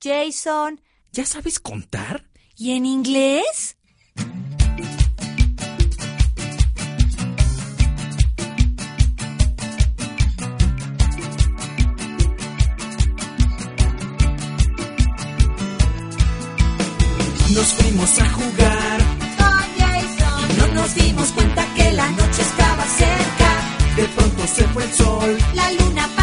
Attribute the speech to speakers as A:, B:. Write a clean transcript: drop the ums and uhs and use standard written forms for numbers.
A: Jason.
B: ¿Ya sabes contar?
A: ¿Y en inglés?
B: Nos fuimos a jugar
A: Con Jason.
B: y no nos dimos cuenta que la noche estaba cerca. De pronto se fue el sol.
A: La luna